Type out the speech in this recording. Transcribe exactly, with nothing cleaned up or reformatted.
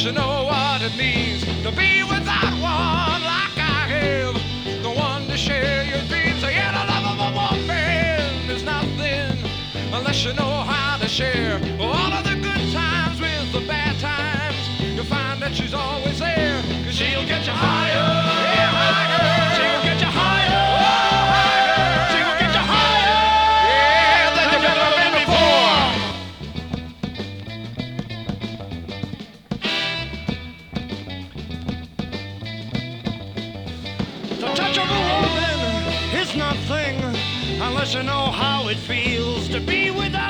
unless you know what it means to be without one like I have, the one to share your dreams. Yeah, the love of a woman is nothing unless you know how to share all of the good times with the bad times. You'll find that she's always there, 'cause she'll get you higher, yeah, higher. She'll get you higher, oh, higher. She will get you higher, yeah, than you've ever been before. The touch of a woman is nothing unless you know how it feels to be without